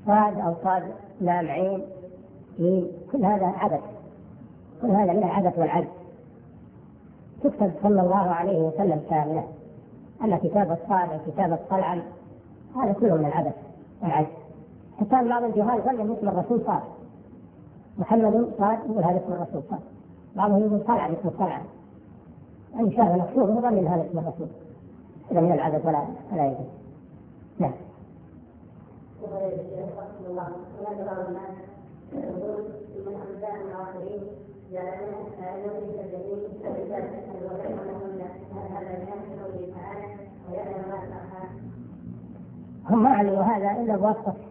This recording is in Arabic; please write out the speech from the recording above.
صاد أو صاد لام عين ميم، كل هذا عبث، كل هذا من العبث والعجز. تكتب صلى الله عليه وسلم كاملة. أما كتابة صاد أو كتابة طلعا هذا كله من العبث والعجز. حتى بعض الجهال ظن اسم الرسول صاد، محمد صاد يقول هذا اسم الرسول صاد، بعضهم يقول طلعا اسم طلعا، أي شيء مكتوب هو ظن هذا اسم الرسول. هذا من العبث ولا يجوز. نعم. هم ما علموا هذا إلا بواسطة